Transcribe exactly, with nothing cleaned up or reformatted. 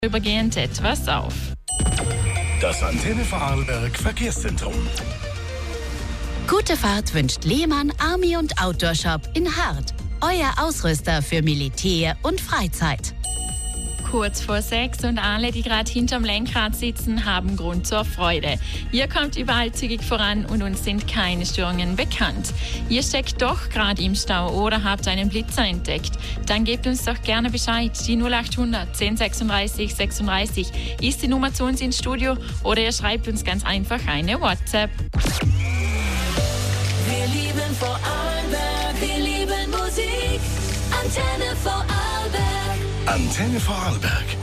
Übergehend etwas auf. Das Antenne Vorarlberg Verkehrszentrum. Gute Fahrt wünscht Lehmann Army und Outdoor Shop in Hart. Euer Ausrüster für Militär und Freizeit. Kurz vor sechs und alle, die gerade hinterm Lenkrad sitzen, haben Grund zur Freude. Ihr kommt überall zügig voran und uns sind keine Störungen bekannt. Ihr steckt doch gerade im Stau oder habt einen Blitzer entdeckt. Dann gebt uns doch gerne Bescheid. Die null acht hundert zehn sechsunddreißig sechsunddreißig ist die Nummer zu uns ins Studio oder ihr schreibt uns ganz einfach eine WhatsApp. Wir lieben Vorarlberg, wir lieben Musik. Antenne Vorarlberg. Antenne Vorarlberg.